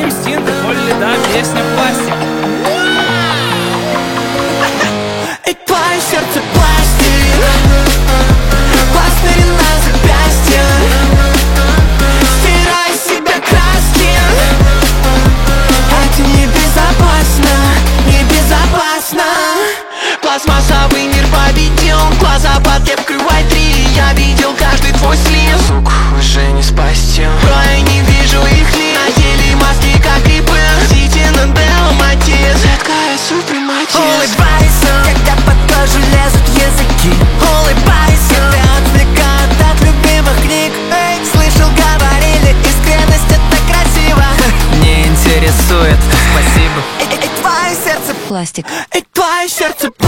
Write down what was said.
Кристинка, Холли, да, песня «Пластик». И твое сердце пластик, пластырь на запястье. Стирай с себя краски. Это небезопасно, небезопасно. Пластмассовый мир победил, глаза под кепкой White 3. Я видел каждый твой слив, сук, уже не спасти. Я не вижу их лиц, надели маски, как и был Титин Далматис, редкая супрематис. Улыбайся, когда под кожу лезут языки. Улыбайся, это отвлекает от любимых книг. Эй, слышал, говорили, искренность это красиво. Не интересует, спасибо. И твое сердце Пластик. И твое сердце